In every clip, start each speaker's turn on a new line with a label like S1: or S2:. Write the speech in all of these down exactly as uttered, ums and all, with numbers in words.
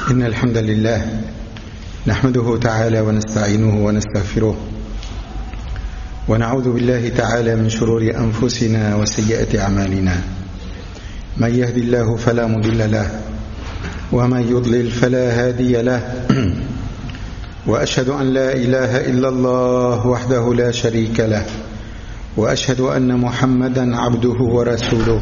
S1: إن الحمد لله نحمده تعالى ونستعينه ونستغفره ونعوذ بالله تعالى من شرور أنفسنا وسيئات أعمالنا. من يهدي الله فلا مضل له ومن يضلل فلا هادي له وأشهد أن لا إله إلا الله وحده لا شريك له وأشهد أن محمدا عبده ورسوله.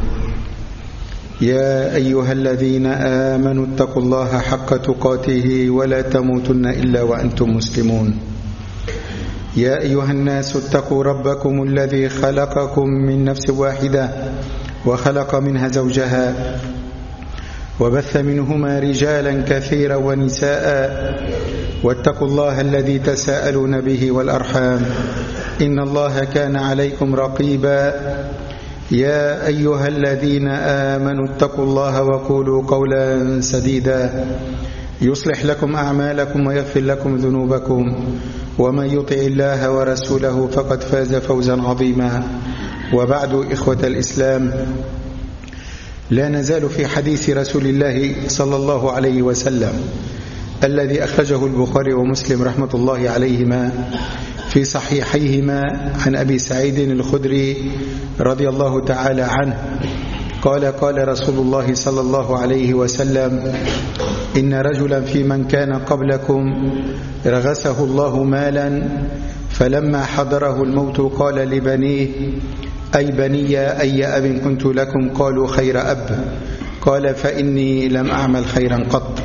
S1: يا أيها الذين آمنوا اتقوا الله حق تقاته ولا تموتن إلا وأنتم مسلمون. يا أيها الناس اتقوا ربكم الذي خلقكم من نفس واحدة وخلق منها زوجها وبث منهما رجالا كثيرا ونساء واتقوا الله الذي تساءلون به والأرحام إن الله كان عليكم رقيبا. يا أيها الذين آمنوا اتقوا الله وقولوا قولا سديدا يصلح لكم أعمالكم ويغفر لكم ذنوبكم ومن يطع الله ورسوله فقد فاز فوزا عظيما. وبعد، إخوة الإسلام، لا نزال في حديث رسول الله صلى الله عليه وسلم الذي أخرجه البخاري ومسلم رحمة الله عليهما في صحيحيهما عن أبي سعيد الخدري رضي الله تعالى عنه قال: قال رسول الله صلى الله عليه وسلم: إن رجلا في من كان قبلكم رغسه الله مالا فلما حضره الموت قال لبنيه: أي بني أي أب كنت لكم؟ قالوا: خير أب. قال: فإني لم أعمل خيرا قط،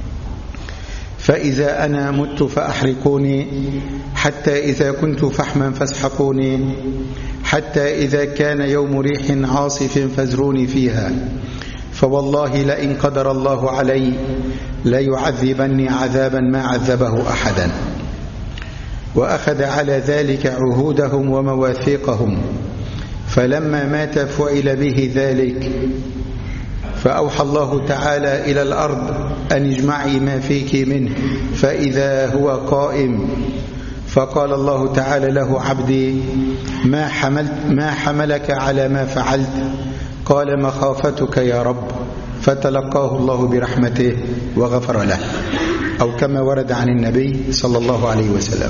S1: فإذا أنا مت فأحرقوني، حتى إذا كنت فحما فاسحقوني، حتى إذا كان يوم ريح عاصف فازروني فيها، فوالله لئن قدر الله علي ليعذبني عذابا ما عذبه أحدا. وأخذ على ذلك عهودهم ومواثيقهم، فلما مات فعل به ذلك، فأوحى الله تعالى إلى الأرض أن اجمعي ما فيك منه، فإذا هو قائم، فقال الله تعالى له: عبدي ما, حملت ما حملك على ما فعلت؟ قال: مخافتك يا رب. فتلقاه الله برحمته وغفر له، أو كما ورد عن النبي صلى الله عليه وسلم.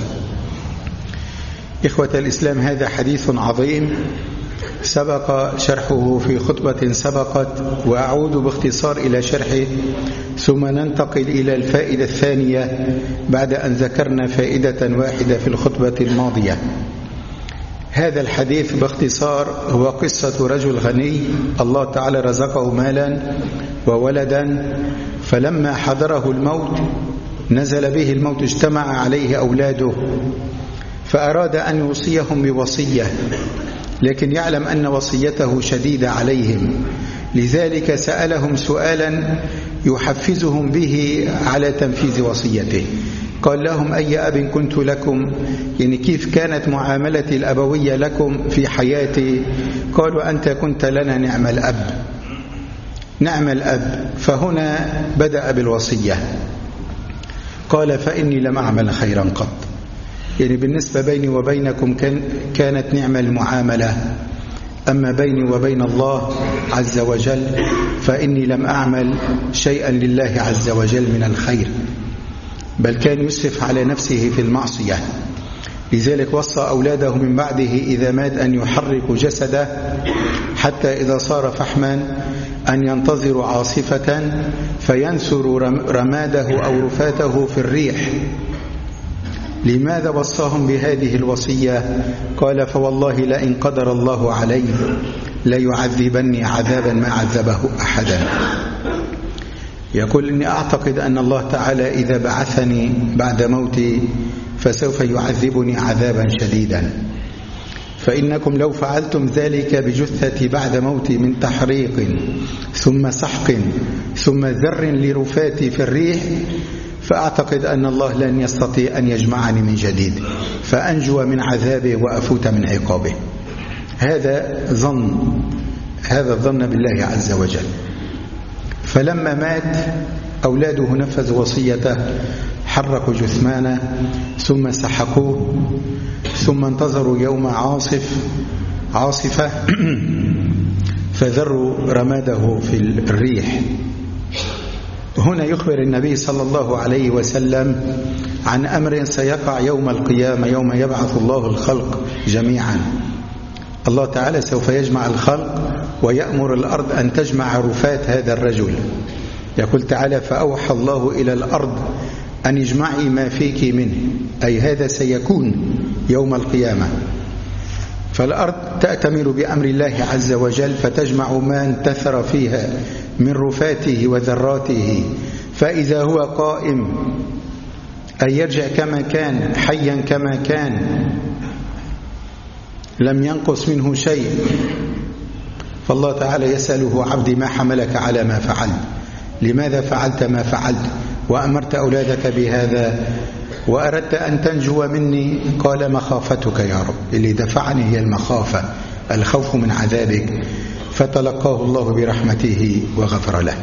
S1: إخوة الإسلام، هذا حديث عظيم سبق شرحه في خطبة سبقت، وأعود باختصار إلى شرحه ثم ننتقل إلى الفائدة الثانية بعد أن ذكرنا فائدة واحدة في الخطبة الماضية. هذا الحديث باختصار هو قصة رجل غني الله تعالى رزقه مالا وولدا، فلما حضره الموت نزل به الموت اجتمع عليه أولاده، فأراد أن يوصيهم بوصية، لكن يعلم أن وصيته شديدة عليهم، لذلك سألهم سؤالا يحفزهم به على تنفيذ وصيته. قال لهم: أي أب كنت لكم؟ يعني كيف كانت معاملتي الأبوية لكم في حياتي؟ قالوا: أنت كنت لنا نعم الأب. نعم الأب. فهنا بدأ بالوصية. قال: فإني لم أعمل خيرا قط، يعني بالنسبة بيني وبينكم كان كانت نعمة المعاملة، أما بيني وبين الله عز وجل فإني لم أعمل شيئا لله عز وجل من الخير، بل كان يسرف على نفسه في المعصية. لذلك وصى أولاده من بعده إذا مات أن يحركوا جسده حتى إذا صار فحما أن ينتظروا عاصفة فينثروا رماده أو رفاته في الريح. لماذا وصاهم بهذه الوصية؟ قال: فوالله لئن قدر الله علي ليعذبني عذابا ما عذبه أحدا. يقول: إني أعتقد أن الله تعالى إذا بعثني بعد موتي فسوف يعذبني عذابا شديدا، فإنكم لو فعلتم ذلك بجثتي بعد موتي من تحريق ثم سحق ثم ذر لرفاتي في الريح، فأعتقد أن الله لن يستطيع أن يجمعني من جديد فأنجو من عذابه وأفوت من عقابه. هذا ظن هذا الظن بالله عز وجل. فلما مات أولاده نفذوا وصيته، حركوا جثمانه ثم سحقوه، ثم انتظروا يوم عاصف عاصفة فذروا رماده في الريح. هنا يخبر النبي صلى الله عليه وسلم عن أمر سيقع يوم القيامة، يوم يبعث الله الخلق جميعا. الله تعالى سوف يجمع الخلق ويأمر الأرض أن تجمع رفات هذا الرجل. يقول تعالى: فأوحى الله إلى الأرض أن اجمعي ما فيك منه، أي هذا سيكون يوم القيامة. فالأرض تأتمر بأمر الله عز وجل فتجمع ما انتثر فيها من رفاته وذراته، فإذا هو قائم أن يرجع كما كان، حيا كما كان، لم ينقص منه شيء. فالله تعالى يسأله: عبدي ما حملك على ما فعلت؟ لماذا فعلت ما فعلت وأمرت أولادك بهذا وأردت أن تنجو مني؟ قال: مخافتك يا رب، اللي دفعني هي المخافة، الخوف من عذابك. فتلقاه الله برحمته وغفر له.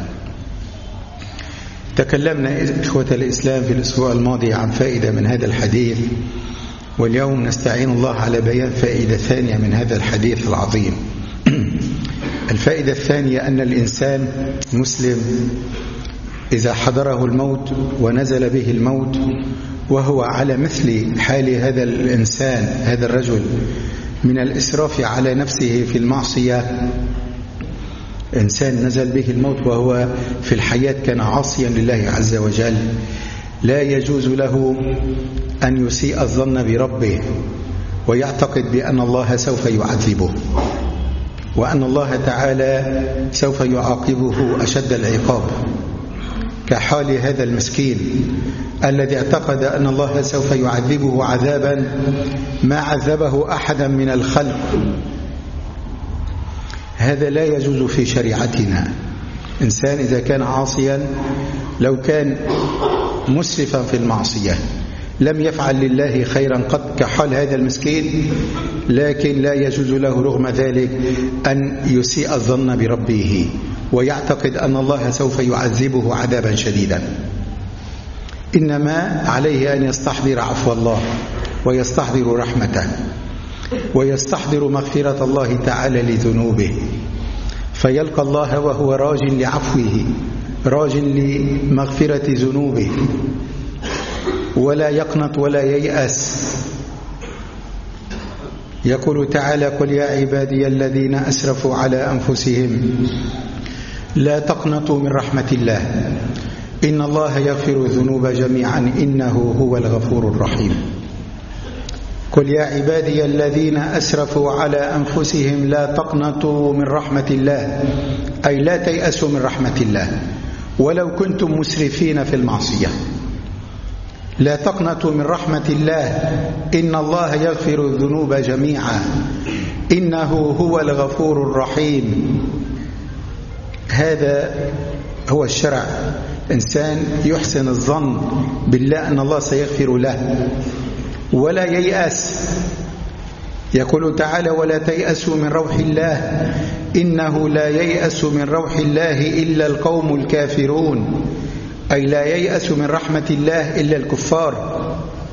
S1: تكلمنا إخوة الإسلام في الأسبوع الماضي عن فائدة من هذا الحديث، واليوم نستعين الله على بيان فائدة ثانية من هذا الحديث العظيم. الفائدة الثانية أن الإنسان مسلم إذا حضره الموت ونزل به الموت وهو على مثل حال هذا الإنسان، هذا الرجل، من الإسراف على نفسه في المعصية، إنسان نزل به الموت وهو في الحياة كان عاصيا لله عز وجل، لا يجوز له أن يسيء الظن بربه ويعتقد بأن الله سوف يعذبه وأن الله تعالى سوف يعاقبه أشد العقاب، كحال هذا المسكين الذي اعتقد أن الله سوف يعذبه عذابا ما عذبه أحدا من الخلق. هذا لا يجوز في شريعتنا. إنسان إذا كان عاصيا، لو كان مسرفا في المعصية لم يفعل لله خيرا قط كحال هذا المسكين، لكن لا يجوز له رغم ذلك أن يسيء الظن بربه ويعتقد أن الله سوف يعذبه عذابا شديدا. إنما عليه أن يستحضر عفو الله ويستحضر رحمته ويستحضر مغفرة الله تعالى لذنوبه، فيلقى الله وهو راج لعفوه، راج لمغفرة ذنوبه، ولا يقنط ولا ييأس. يقول تعالى: قل يا عبادي الذين أسرفوا على أنفسهم لا تقنطوا من رحمة الله إن الله يغفر الذنوب جميعا إنه هو الغفور الرحيم. قل يا عبادي الذين أسرفوا على أنفسهم لا تقنطوا من رحمة الله، أي لا تيأسوا من رحمة الله ولو كنتم مسرفين في المعصية. لا تقنطوا من رحمة الله إن الله يغفر الذنوب جميعا إنه هو الغفور الرحيم. هذا هو الشرع. إنسان يحسن الظن بالله أن الله سيغفر له ولا ييأس. يقول تعالى: ولا تيأسوا من روح الله إنه لا ييأس من روح الله إلا القوم الكافرون، أي لا ييأس من رحمة الله إلا الكفار.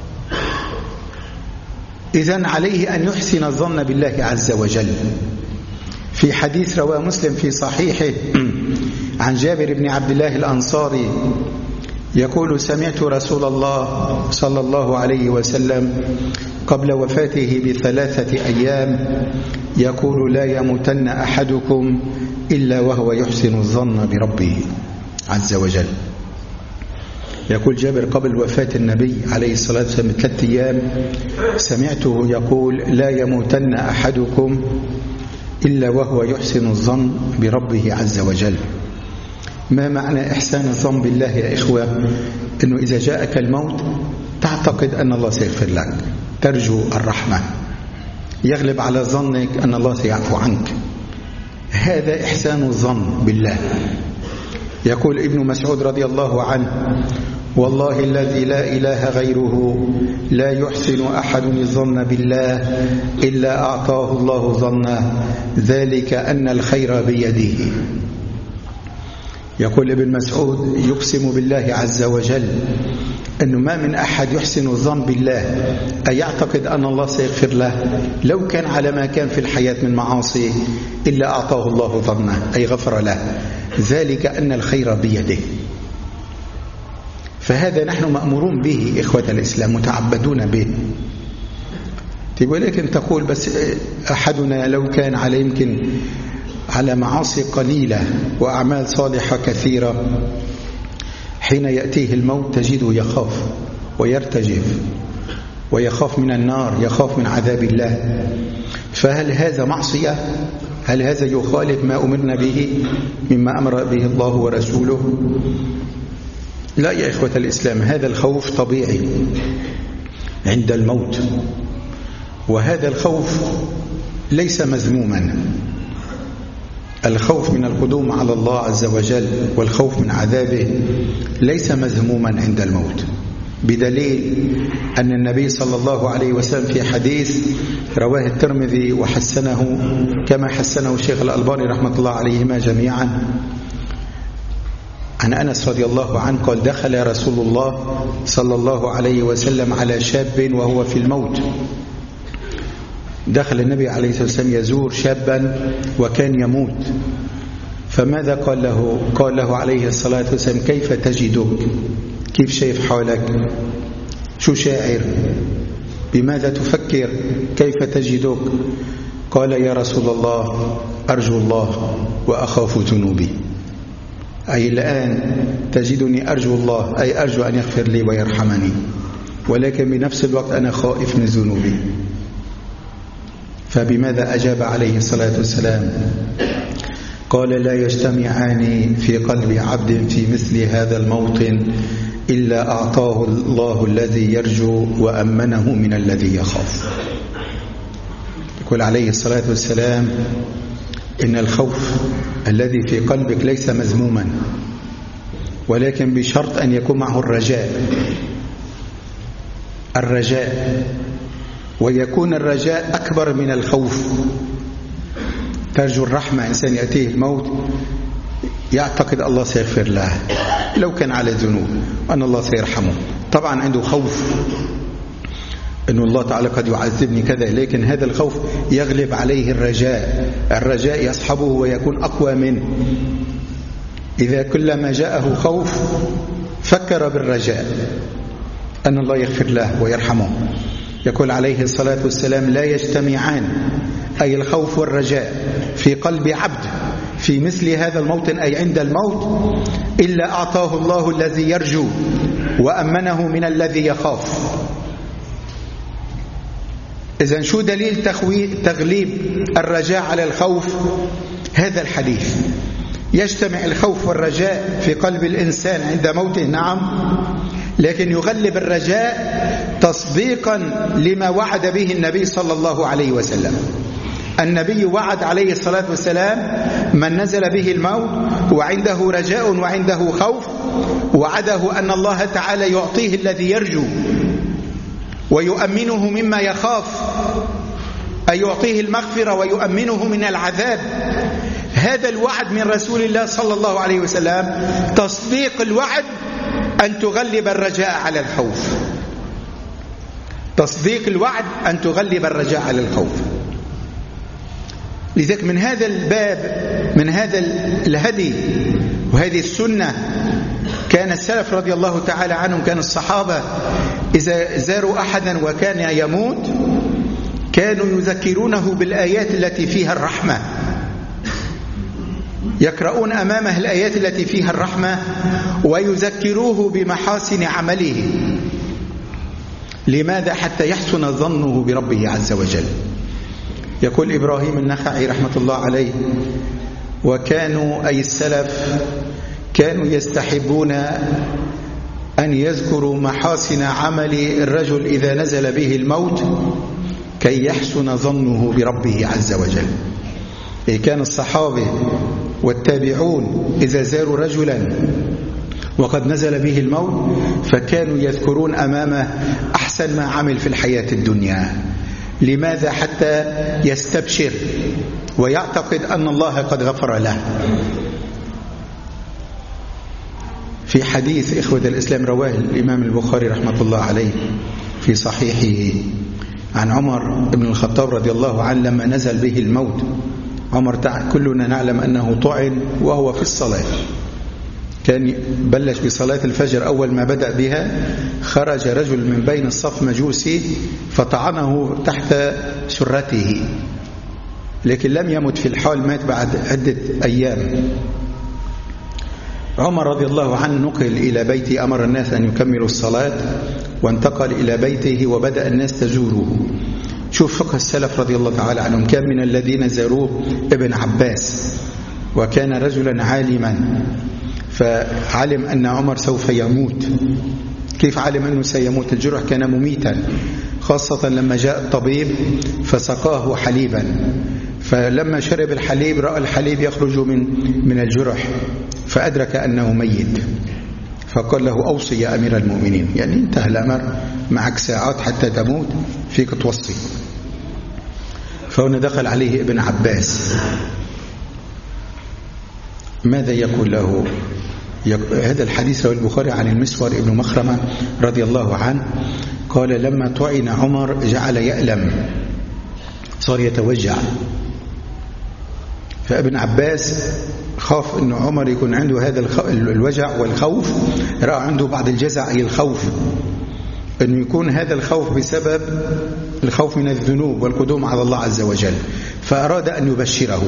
S1: إذن عليه أن يحسن الظن بالله عز وجل. في حديث رواه مسلم في صحيحه عن جابر بن عبد الله الأنصاري يقول: سمعت رسول الله صلى الله عليه وسلم قبل وفاته بثلاثة أيام يقول: لا يموتن أحدكم إلا وهو يحسن الظن بربه عز وجل. يقول جابر قبل وفاة النبي عليه الصلاة والسلام ثلاثة أيام سمعته يقول: لا يموتن أحدكم إلا وهو يحسن الظن بربه عز وجل. ما معنى إحسان الظن بالله يا إخوة؟ أنه إذا جاءك الموت تعتقد أن الله سيغفر لك، ترجو الرحمة، يغلب على ظنك أن الله سيعفو عنك. هذا إحسان الظن بالله. يقول ابن مسعود رضي الله عنه: والله الذي لا إله غيره لا يحسن أحد الظن بالله إلا أعطاه الله ظنه ذلك أن الخير بيده. يقول ابن مسعود يقسم بالله عز وجل أنه ما من أحد يحسن الظن بالله أي يعتقد أن الله سيغفر له لو كان على ما كان في الحياة من معاصي إلا أعطاه الله ظنه أي غفر له ذلك أن الخير بيده. فهذا نحن مأمورون به إخوة الإسلام، متعبدون به. ولكن تقول بس أحدنا لو كان على يمكن على معاصي قليلة وأعمال صالحة كثيرة، حين يأتيه الموت تجده يخاف ويرتجف ويخاف من النار، يخاف من عذاب الله. فهل هذا معصية؟ هل هذا يخالف ما أمرنا به مما أمر به الله ورسوله؟ لا يا إخوة الإسلام، هذا الخوف طبيعي عند الموت، وهذا الخوف ليس مذموما. الخوف من القدوم على الله عز وجل والخوف من عذابه ليس مذموما عند الموت، بدليل أن النبي صلى الله عليه وسلم في حديث رواه الترمذي وحسنه كما حسنه الشيخ الألباني رحمة الله عليهما جميعا، عن أنس رضي الله عنه قال: دخل رسول الله صلى الله عليه وسلم على شاب وهو في الموت. دخل النبي عليه الصلاة والسلام يزور شابا وكان يموت، فماذا قال له؟ قال له عليه الصلاة والسلام: كيف تجدك؟ كيف شايف حالك؟ شو شاعر؟ بماذا تفكر؟ كيف تجدك؟ قال: يا رسول الله أرجو الله وأخاف ذنوبي. أي الآن تجدني أرجو الله، أي أرجو أن يغفر لي ويرحمني، ولكن بنفس الوقت أنا خائف من ذنوبي. فبماذا أجاب عليه الصلاة والسلام؟ قال: لا يجتمعان في قلب عبد في مثل هذا الموطن إلا أعطاه الله الذي يرجو وأمنه من الذي يخاف. يقول عليه الصلاة والسلام إن الخوف الذي في قلبك ليس مذموما، ولكن بشرط أن يكون معه الرجاء الرجاء ويكون الرجاء أكبر من الخوف. ترجو الرحمة، إنسان يأتيه الموت يعتقد الله سيغفر له لو كان على الذنوب وأن الله سيرحمه، طبعا عنده خوف أن الله تعالى قد يعذبني كذا، لكن هذا الخوف يغلب عليه الرجاء، الرجاء يصحبه ويكون أقوى منه. إذا كلما جاءه خوف فكر بالرجاء أن الله يغفر له ويرحمه. يقول عليه الصلاة والسلام: لا يجتمعان، أي الخوف والرجاء في قلب عبد في مثل هذا الموطن، أي عند الموت، إلا أعطاه الله الذي يرجو وأمنه من الذي يخاف. إذن شو دليل تغليب الرجاء على الخوف؟ هذا الحديث. يجتمع الخوف والرجاء في قلب الإنسان عند موته، نعم، لكن يغلب الرجاء تصديقا لما وعد به النبي صلى الله عليه وسلم. النبي وعد عليه الصلاة والسلام من نزل به الموت وعنده رجاء وعنده خوف، وعده أن الله تعالى يعطيه الذي يرجو ويؤمنه مما يخاف، أي يعطيه المغفرة ويؤمنه من العذاب. هذا الوعد من رسول الله صلى الله عليه وسلم تصديق الوعد أن تغلب الرجاء على الخوف. تصديق الوعد أن تغلب الرجاء على الخوف. لذلك من هذا الباب، من هذا الهدي وهذه السنة، كان السلف رضي الله تعالى عنهم، كان الصحابة إذا زاروا أحدا وكان يموت كانوا يذكرونه بالآيات التي فيها الرحمة، يقرؤون أمامه الآيات التي فيها الرحمة ويذكروه بمحاسن عمله. لماذا؟ حتى يحسن ظنه بربه عز وجل. يقول إبراهيم النخعي رحمة الله عليه: وكانوا أي السلف كانوا يستحبون أن يذكروا محاسن عمل الرجل إذا نزل به الموت كي يحسن ظنه بربه عز وجل. كان الصحابة والتابعون إذا زاروا رجلا وقد نزل به الموت فكانوا يذكرون أمامه أحسن ما عمل في الحياة الدنيا. لماذا؟ حتى يستبشر ويعتقد أن الله قد غفر له. في حديث إخوة الإسلام رواه الإمام البخاري رحمة الله عليه في صحيحه عن عمر بن الخطاب رضي الله عنه لما نزل به الموت. عمر كلنا نعلم أنه طعن وهو في الصلاة، كان بلش بصلاة الفجر، أول ما بدأ بها خرج رجل من بين الصف مجوسي فطعنه تحت سرته، لكن لم يمت في الحال، مات بعد عدة أيام. عمر رضي الله عنه نقل إلى بيته، أمر الناس أن يكملوا الصلاة وانتقل إلى بيته وبدأ الناس تزوره. شوف فقه السلف رضي الله تعالى عنهم، كان من الذين زاروه ابن عباس، وكان رجلا عالما، فعلم أن عمر سوف يموت. كيف علم أنه سيموت؟ الجرح كان مميتا، خاصة لما جاء الطبيب فسقاه حليبا، فلما شرب الحليب رأى الحليب يخرج من من الجرح فأدرك أنه ميت، فقال له أوصي يا أمير المؤمنين، يعني انتهى الأمر، معك ساعات حتى تموت، فيك توصي. فهنا دخل عليه ابن عباس، ماذا يقول له؟ هذا الحديث رواه البخاري عن المسور ابن مخرمة رضي الله عنه قال لما طعن عمر جعل يألم، صار يتوجع. فابن عباس خاف أن عمر يكون عنده هذا الوجع والخوف، رأى عنده بعض الجزع أي الخوف، أنه يكون هذا الخوف بسبب الخوف من الذنوب والقدوم على الله عز وجل، فأراد أن يبشره.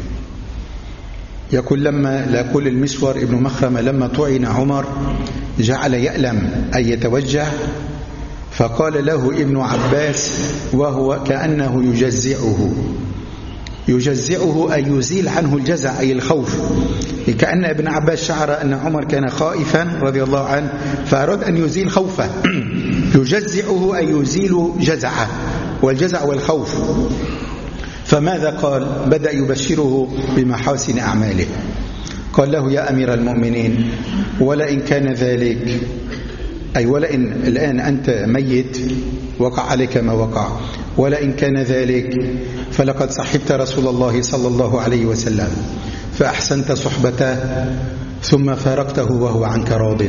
S1: يقول لما لا يقول المسور ابن مخرمة لما طعن عمر جعل يألم أي يتوجع، فقال له ابن عباس وهو كأنه يجزعه، يجزعه أي يزيل عنه الجزع أي الخوف، كأن ابن عباس شعر أن عمر كان خائفا رضي الله عنه فأراد أن يزيل خوفه، يجزعه أي يزيل جزعه، والجزع والخوف. فماذا قال؟ بدأ يبشره بمحاسن أعماله، قال له يا أمير المؤمنين ولئن كان ذلك، أي ولئن الآن أنت ميت وقع عليك ما وقع، ولئن كان ذلك فلقد صحبت رسول الله صلى الله عليه وسلم فأحسنت صحبته ثم فارقته وهو عنك راض،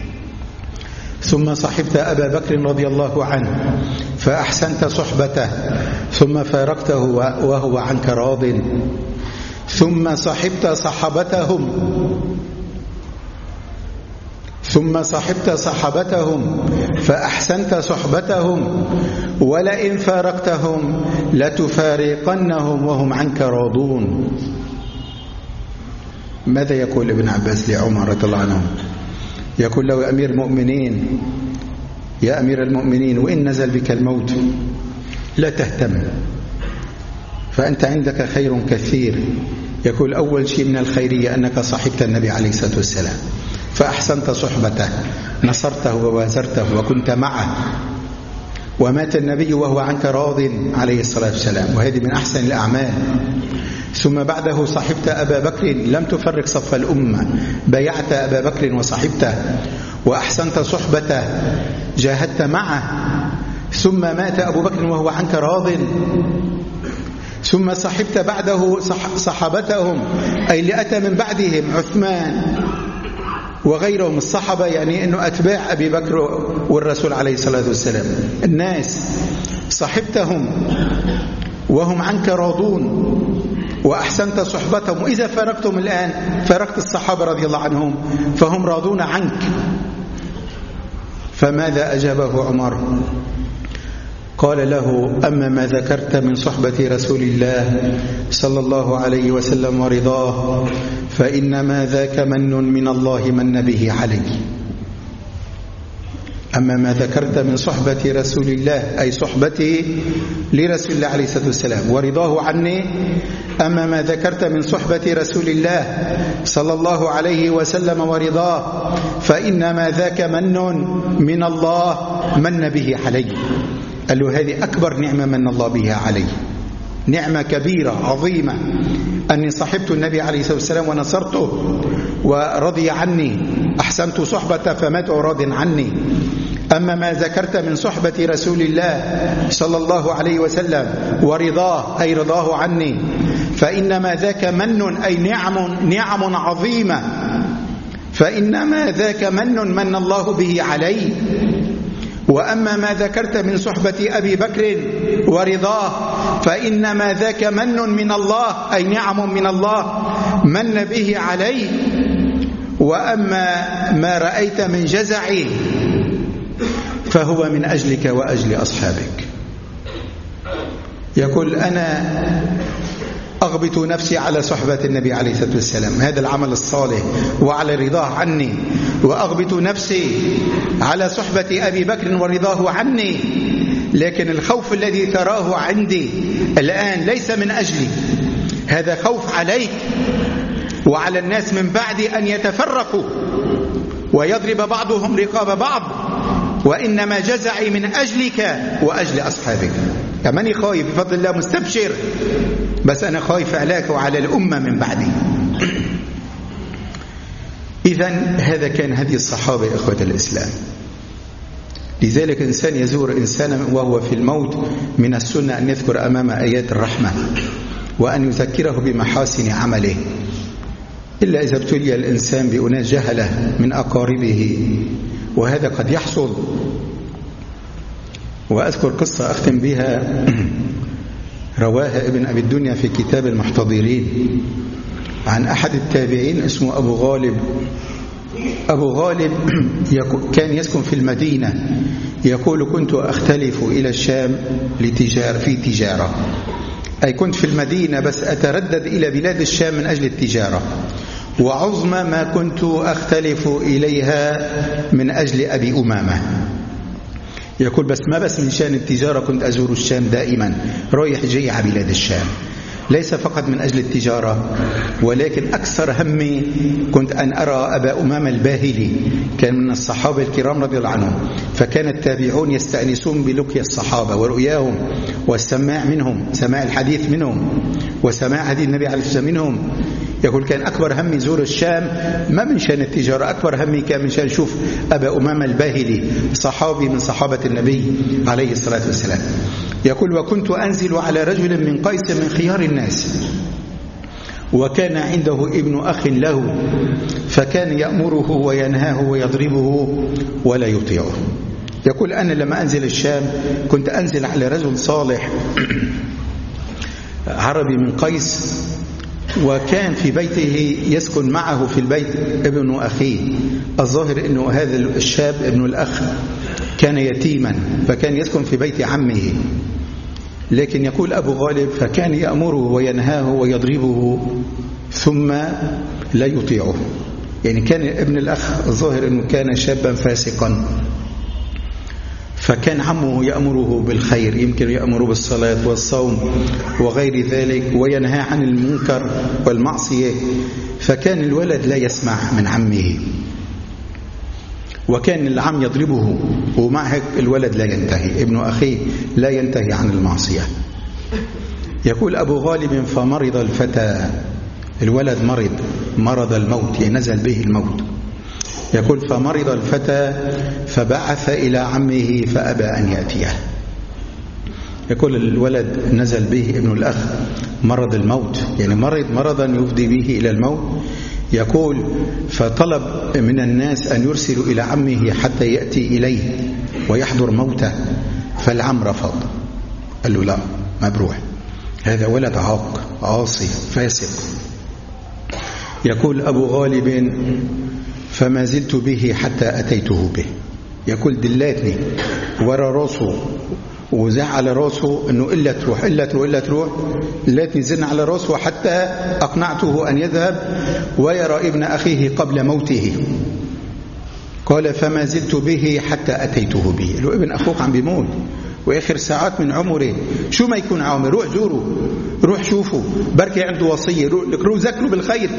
S1: ثم صحبت أبا بكر رضي الله عنه فأحسنت صحبته ثم فارقته وهو عنك راض، ثم صحبت صحبتهم ثم صحبت صحبتهم فأحسنت صحبتهم، ولئن فارقتهم لتفارقنهم وهم عنك راضون. ماذا يقول ابن عباس لعمر رضي الله عنه؟ يقول له يا أمير المؤمنين، يا أمير المؤمنين وإن نزل بك الموت لا تهتم، فأنت عندك خير كثير. يقول أول شيء من الخيرية أنك صحبت النبي عليه الصلاة والسلام فأحسنت صحبته، نصرته ووازرته وكنت معه، ومات النبي وهو عنك راض عليه الصلاة والسلام، وهذه من أحسن الأعمال. ثم بعده صحبت أبا بكر، لم تفرق صف الأمة، بايعت أبا بكر وصحبته وأحسنت صحبته، جاهدت معه، ثم مات أبو بكر وهو عنك راض، ثم صحبت بعده صح صحبتهم أي اللي أتى من بعدهم عثمان وغيرهم الصحابة، يعني أنه أتباع أبي بكر والرسول عليه الصلاة والسلام، الناس صحبتهم وهم عنك راضون وأحسنت صحبتهم، وإذا فارقتم الآن فارقت الصحابة رضي الله عنهم فهم راضون عنك. فماذا أجابه عمر؟ قال له أما ما ذكرت من صحبة رسول الله صلى الله عليه وسلم ورضاه فإنما ذاك من من الله من به علي. أما ما ذكرت من صحبة رسول الله أي صحبتي لرسول الله عليه الصلاة والسلام ورضاه عني، أما ما ذكرت من صحبة رسول الله صلى الله عليه وسلم ورضاه فإنما ذاك من من الله من به علي. قال له هذه أكبر نعمة من الله بها علي، نعمة كبيرة عظيمة أني صحبت النبي عليه الصلاة والسلام ونصرته ورضي عني، أحسنت صحبته فمات راض عني. أما ما ذكرت من صحبة رسول الله صلى الله عليه وسلم ورضاه أي رضاه عني فإنما ذاك من أي نعم نعم عظيمة، فإنما ذاك من من الله به علي. وأما ما ذكرت من صحبة أبي بكر ورضاه فإنما ذاك من من الله أي نعم من الله من به علي. وأما ما رأيت من جزعي فهو من أجلك وأجل أصحابك. يقول أنا أغبط نفسي على صحبة النبي عليه الصلاة والسلام، هذا العمل الصالح، وعلى رضاه عني، وأغبط نفسي على صحبة أبي بكر ورضاه عني، لكن الخوف الذي تراه عندي الآن ليس من أجلي، هذا خوف عليك وعلى الناس من بعد أن يتفرقوا ويضرب بعضهم رقاب بعض، وإنما جزعي من أجلك وأجل أصحابك. كماني خايف بفضل الله مستبشر، بس أنا خايف عليك وعلى الأمة من بعدي. إذن هذا كان هدي الصحابة إخوة الإسلام. لذلك إنسان يزور إنسانا وهو في الموت من السنة أن يذكر أمام آيات الرحمة وأن يذكره بمحاسن عمله، إلا إذا ابتلي الإنسان بأناس جهلة من أقاربه، وهذا قد يحصل. وأذكر قصة أختم بها رواها ابن أبي الدنيا في كتاب المحتضرين عن أحد التابعين اسمه أبو غالب. أبو غالب كان يسكن في المدينة، يقول كنت أختلف إلى الشام لتجار في تجارة، أي كنت في المدينة بس أتردد إلى بلاد الشام من أجل التجارة، وعظم ما كنت أختلف إليها من أجل أبي أمامة. يقول بس ما بس من شان التجارة كنت أزور الشام دائما، رايح جاي على بلاد الشام، ليس فقط من أجل التجارة، ولكن أكثر همي كنت أن أرى أبا أمامة الباهلي، كان من الصحابة الكرام رضي الله عنهم، فكان التابعون يستأنسون بلقيا الصحابة ورؤياهم والسماع منهم، سماع الحديث منهم وسماع هدي النبي عليه الصلاة والسلام منهم. يقول كان أكبر همي زور الشام، ما من شان التجارة، أكبر همي كان من شان شوف أبا أمامة الباهلي، صحابي من صحابة النبي عليه الصلاة والسلام. يقول وكنت أنزل على رجل من قيس من خيار الناس، وكان عنده ابن أخ له، فكان يأمره وينهاه ويضربه ولا يطيعه. يقول أنا لما أنزل الشام كنت أنزل على رجل صالح عربي من قيس، وكان في بيته يسكن معه في البيت ابن أخيه، الظاهر أنه هذا الشاب ابن الأخ كان يتيما، فكان يسكن في بيت عمه. لكن يقول أبو غالب فكان يأمره وينهاه ويضربه ثم لا يطيعه، يعني كان ابن الأخ الظاهر أنه كان شابا فاسقا، فكان عمه يأمره بالخير، يمكن يأمره بالصلاة والصوم وغير ذلك، وينهى عن المنكر والمعصية، فكان الولد لا يسمع من عمه، وكان العم يضربه، ومع هيك الولد لا ينتهي، ابن أخيه لا ينتهي عن المعصية. يقول أبو غالب فمرض الفتى، الولد مرض مرض الموت، يعني نزل به الموت. يقول فمرض الفتى فبعث إلى عمه فأبى أن يأتيه. يقول الولد نزل به ابن الأخ مرض الموت، يعني مرض مرضا يفضي به إلى الموت. يقول فطلب من الناس أن يرسلوا إلى عمه حتى يأتي إليه ويحضر موته، فالعم رفض، قال له لا ما بروح، هذا ولد عاق عاصي فاسق. يقول أبو غالب فما زلت به حتى أتيته به. يقول دلاتني ورا راسه وزع على راسه أنه إلا تروح إلا تروح إلا تروح، دلاتني زن على راسه حتى أقنعته أن يذهب ويرى ابن أخيه قبل موته. قال فما زلت به حتى أتيته به. لو ابن أخوك عم بيموت وآخر ساعات من عمره، شو ما يكون عمره، روح زوره، روح شوفه، بركي عنده وصية، روح ذكره بالخير.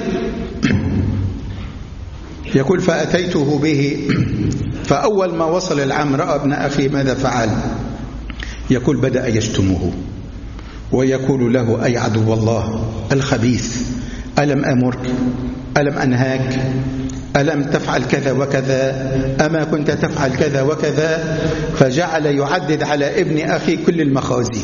S1: يقول فأتيته به، فأول ما وصل العم رأى ابن أخي ماذا فعل. يقول بدأ يشتمه ويقول له أي عدو الله الخبيث، ألم أمرك، ألم أنهاك، ألم تفعل كذا وكذا، أما كنت تفعل كذا وكذا. فجعل يعدد على ابن أخي كل المخازي.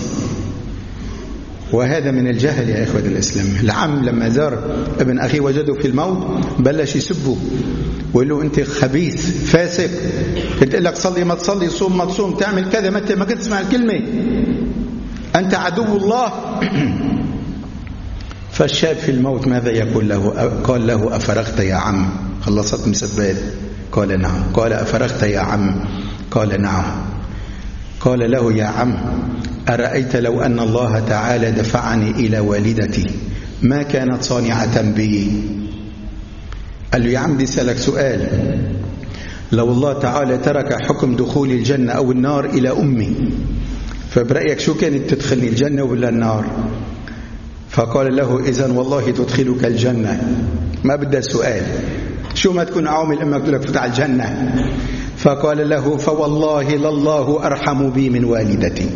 S1: وهذا من الجهل يا إخوة الإسلام. العم لما زار ابن أخي وجده في الموت بلش يسبه ويقول له أنت خبيث فاسق، قلت لك صلي ما تصلي، صوم ما تصوم، تعمل كذا ما ما كنت تسمع الكلمة، أنت عدو الله. فالشاب في الموت ماذا يقول له؟ قال له أفرغت يا عم، خلصت مسبات؟ قال نعم. قال أفرغت يا عم؟ قال نعم. قال له يا عم أرأيت لو أن الله تعالى دفعني إلى والدتي ما كانت صانعة بي؟ قال له يا عم دي سألك سؤال، لو الله تعالى ترك حكم دخول الجنة أو النار إلى أمي فبرأيك شو كانت تدخلني الجنة ولا النار؟ فقال له إذن والله تدخلك الجنة. ما بدأ السؤال، شو ما تكون عامل أمك تقول لك فتح الجنة. فقال له فوالله لله أرحم بي من والدتي،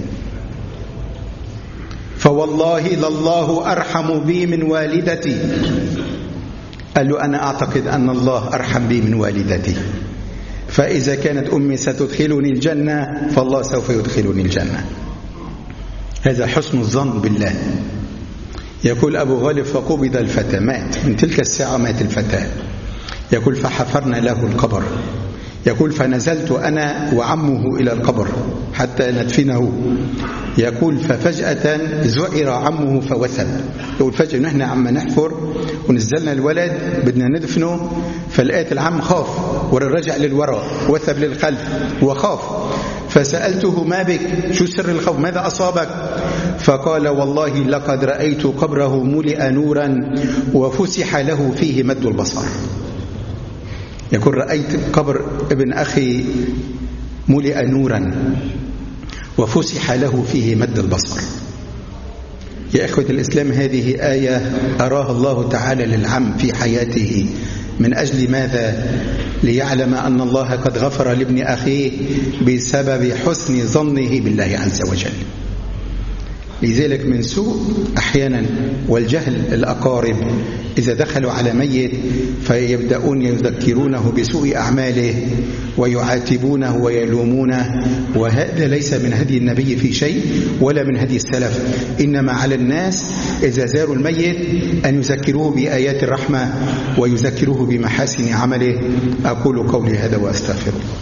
S1: فوالله لله أرحم بي من والدتي. قال له أنا أعتقد أن الله أرحم بي من والدتي، فإذا كانت أمي ستدخلني الجنة فالله سوف يدخلني الجنة. هذا حسن الظن بالله. يقول أبو غالب فقبض الفتى، مات من تلك الساعة مات الفتى. يقول فحفرنا له القبر. يقول فنزلت أنا وعمه إلى القبر حتى ندفنه. يقول ففجأة زعر عمه فوثب. يقول فجأة نحن عم نحفر ونزلنا الولد بدنا ندفنه، فلقيت العم خاف ورجع للوراء وثب للخلف وخاف. فسألته ما بك؟ شو سر الخوف؟ ماذا أصابك؟ فقال والله لقد رأيت قبره ملئ نورا وفسح له فيه مد البصر. يقول رأيت قبر ابن أخي ملئ نورا وفسح له فيه مد البصر. يا إخوة الإسلام، هذه آية أراها الله تعالى للعم في حياته. من أجل ماذا؟ ليعلم أن الله قد غفر لابن أخيه بسبب حسن ظنه بالله عز وجل. لذلك من سوء أحيانا والجهل الأقارب إذا دخلوا على ميت فيبدأون يذكرونه بسوء أعماله ويعاتبونه ويلومونه، وهذا ليس من هدي النبي في شيء ولا من هدي السلف. إنما على الناس إذا زاروا الميت أن يذكروه بآيات الرحمة ويذكروه بمحاسن عمله. أقول قولي هذا وأستغفر الله.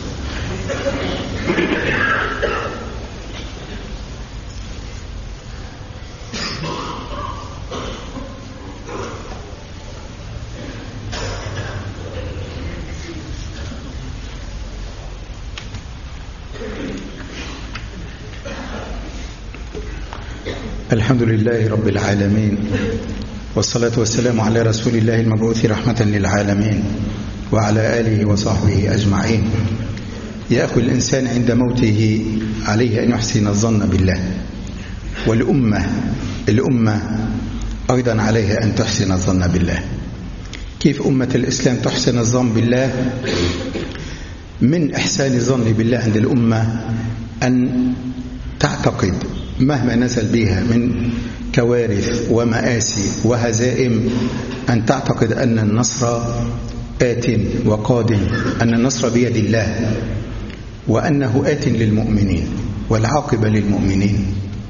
S1: الحمد لله رب العالمين، والصلاة والسلام على رسول الله المبعوث رحمة للعالمين وعلى آله وصحبه أجمعين. يا أخي الإنسان عند موته عليه أن يحسن الظن بالله، والأمة الأمة أيضا عليها أن تحسن الظن بالله. كيف أمة الإسلام تحسن الظن بالله؟ من إحسان الظن بالله عند الأمة أن تعتقد مهما نزل بها من كوارث ومآسي وهزائم أن تعتقد أن النصر آت وقادم، أن النصر بيد الله، وأنه آت للمؤمنين والعاقبة للمؤمنين.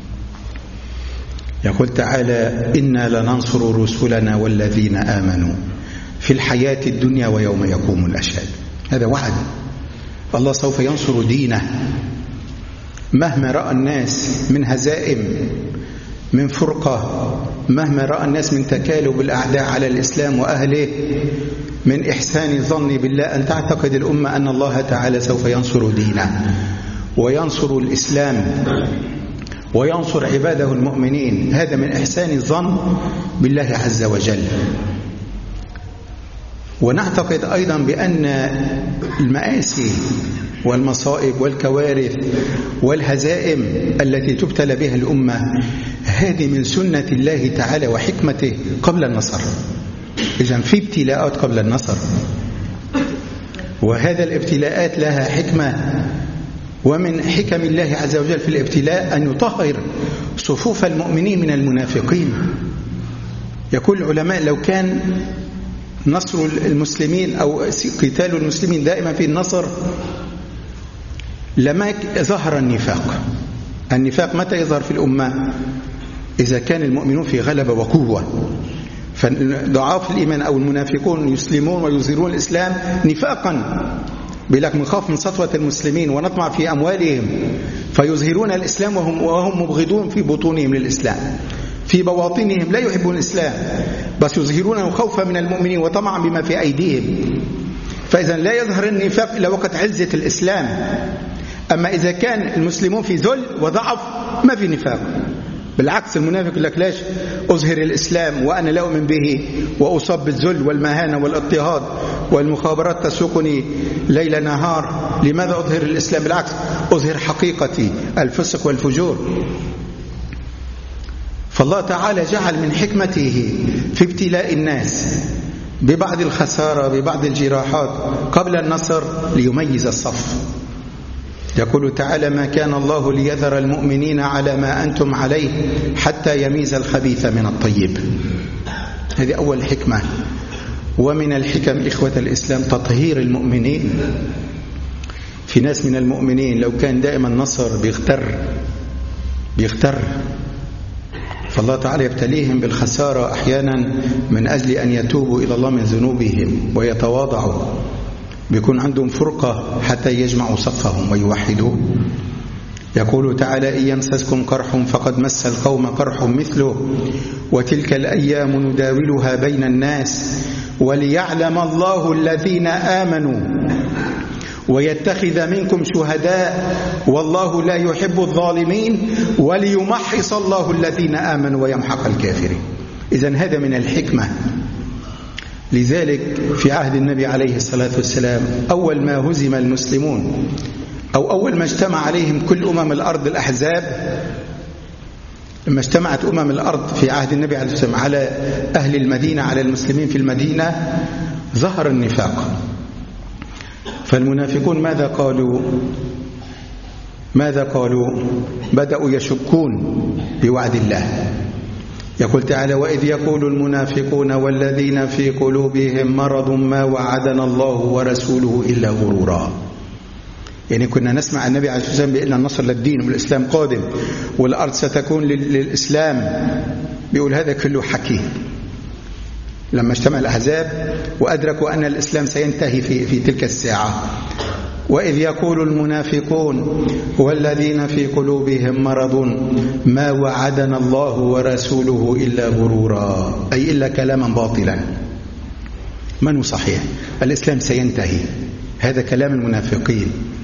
S1: يقول تعالى إنا لننصر رسلنا والذين آمنوا في الحياة الدنيا ويوم يقوم الأشهاد. هذا وعد، الله سوف ينصر دينه مهما رأى الناس من هزائم، من فرقة، مهما رأى الناس من تكالب الأعداء على الإسلام وأهله. من إحسان الظن بالله أن تعتقد الأمة أن الله تعالى سوف ينصر دينه وينصر الإسلام وينصر عباده المؤمنين. هذا من إحسان الظن بالله عز وجل. ونعتقد أيضا بأن المآسي والمصائب والكوارث والهزائم التي تبتلى بها الأمة هذه من سنة الله تعالى وحكمته قبل النصر. إذن في ابتلاءات قبل النصر، وهذا الابتلاءات لها حكمة. ومن حكم الله عز وجل في الابتلاء أن يطهر صفوف المؤمنين من المنافقين. يقول العلماء لو كان نصر المسلمين أو قتال المسلمين دائما في النصر لما ظهر النفاق. النفاق متى يظهر في الأمة؟ إذا كان المؤمنون في غلبة وقوة. فضعاف الإيمان أو المنافقون يسلمون ويظهرون الإسلام نفاقا، بلك نخاف من سطوة المسلمين ونطمع في أموالهم فيظهرون الإسلام وهم, وهم مبغضون في بطونهم للإسلام. في بواطنهم لا يحبون الإسلام، بس يظهرونه خوفا من المؤمنين وطمعا بما في أيديهم. فإذا لا يظهر النفاق إلا وقت عزة الإسلام. أما إذا كان المسلمون في ذل وضعف ما في نفاق، بالعكس المنافق يقول لك ليش أظهر الإسلام وأنا لا أؤمن به وأصاب بالذل والمهانة والاضطهاد والمخابرات تسوقني ليل نهار، لماذا أظهر الإسلام؟ بالعكس أظهر حقيقتي الفسق والفجور. فالله تعالى جعل من حكمته في ابتلاء الناس ببعض الخسارة ببعض الجراحات قبل النصر ليميز الصف. يقول تعالى: ما كان الله ليذر المؤمنين على ما أنتم عليه حتى يميز الخبيث من الطيب. هذه أول حكمة. ومن الحكم إخوة الإسلام تطهير المؤمنين. في ناس من المؤمنين لو كان دائما نصر بيغتر بيغتر فالله تعالى يبتليهم بالخسارة أحيانا من أجل أن يتوبوا إلى الله من ذنوبهم ويتواضعوا، بيكون عندهم فرقة حتى يجمعوا صفهم ويوحدوا. يقول تعالى: إن يمسسكم قرح فقد مس القوم قرح مثله وتلك الأيام نداولها بين الناس وليعلم الله الذين آمنوا ويتخذ منكم شهداء والله لا يحب الظالمين وليمحص الله الذين آمنوا ويمحق الكافرين. إذن هذا من الحكمة. لذلك في عهد النبي عليه الصلاة والسلام أول ما هزم المسلمون أو أول ما اجتمع عليهم كل أمم الأرض الأحزاب، لما اجتمعت أمم الأرض في عهد النبي عليه الصلاة والسلام على أهل المدينة على المسلمين في المدينة ظهر النفاق. فالمنافقون ماذا قالوا؟ ماذا قالوا؟ بدأوا يشكون بوعد الله. يقول تعالى: وإذ يقول المنافقون والذين في قلوبهم مرض ما وعدنا الله ورسوله إلا غرورا. يعني كنا نسمع النبي عليه الصلاة والسلام بأن النصر للدين والإسلام قادم والأرض ستكون للإسلام، بيقول هذا كله حكي. لما اجتمع الأحزاب وأدركوا أن الإسلام سينتهي في, في تلك الساعة. وإذ يقول المنافقون والذين في قلوبهم مرض ما وعدنا الله ورسوله إلا غرورا، أي إلا كلاما باطلا. من صحيح الإسلام سينتهي، هذا كلام المنافقين.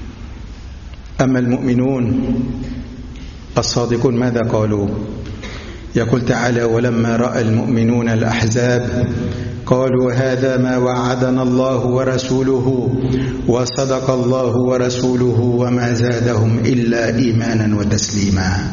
S1: أما المؤمنون الصادقون ماذا قالوا؟ يقول تعالى: ولما رأى المؤمنون الأحزاب قالوا هذا ما وعدنا الله ورسوله وصدق الله ورسوله وما زادهم إلا إيمانا وتسليما.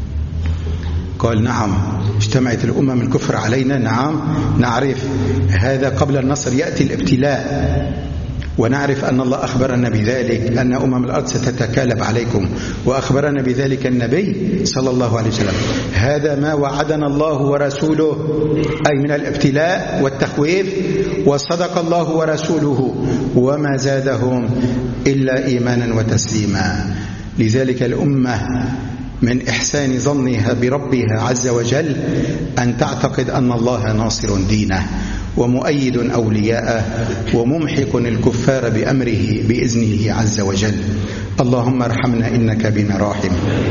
S1: قال: نعم اجتمعت الأمم الكفر علينا، نعم نعرف هذا قبل النصر يأتي الابتلاء، ونعرف أن الله أخبرنا بذلك أن أمم الأرض ستتكالب عليكم، وأخبرنا بذلك النبي صلى الله عليه وسلم. هذا ما وعدنا الله ورسوله، أي من الابتلاء والتخويف، وصدق الله ورسوله وما زادهم إلا إيمانا وتسليما. لذلك الأمة من إحسان ظنها بربها عز وجل أن تعتقد أن الله ناصر دينه ومؤيد أولياءه وممحق الكفار بأمره بإذنه عز وجل. اللهم ارحمنا إنك بنا راحم،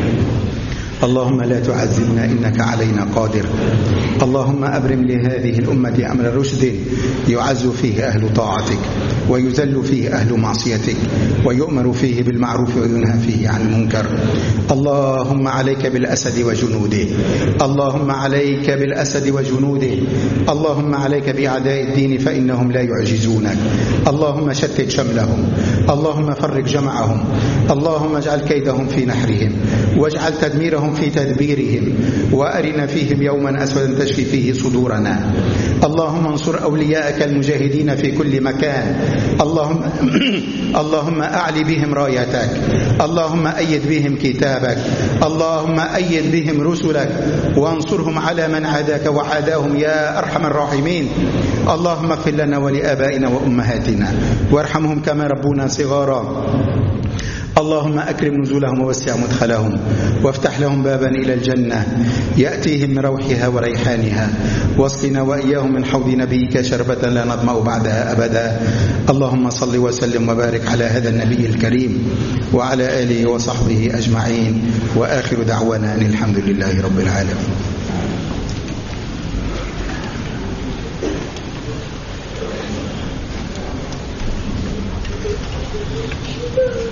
S1: اللهم لا تعذبنا إنك علينا قادر. اللهم أبرم لهذه الأمة أمر رشد يعز فيه أهل طاعتك ويذل فيه أهل معصيتك ويؤمر فيه بالمعروف وينهى فيه عن المنكر. اللهم عليك بالأسد وجنوده، اللهم عليك بالأسد وجنوده، اللهم عليك بأعداء الدين فإنهم لا يعجزونك. اللهم شتت شملهم، اللهم فرق جمعهم، اللهم اجعل كيدهم في نحرهم واجعل تدميرهم في تدبيرهم، وأرنا فيهم يوما أسودا تشفي فيه صدورنا. اللهم انصر أولياءك المجاهدين في كل مكان. اللهم اللهم أعلي بهم رايتك، اللهم أيد بهم كتابك، اللهم أيد بهم رسلك، وانصرهم على من عاداك وعاداهم يا أرحم الراحمين. اللهم اغفر لنا ولآبائنا وأمهاتنا وارحمهم كما ربونا صغارا. اللهم أكرم نزولهم ووسع مدخلهم وافتح لهم بابا إلى الجنة يأتيهم من روحها وريحانها، واسقنا وإياهم من حوض نبيك شربة لا نظمأ بعدها أبدا. اللهم صل وسلم وبارك على هذا النبي الكريم وعلى آله وصحبه أجمعين، وآخر دعوانا أن الحمد لله رب العالمين.
S2: الله.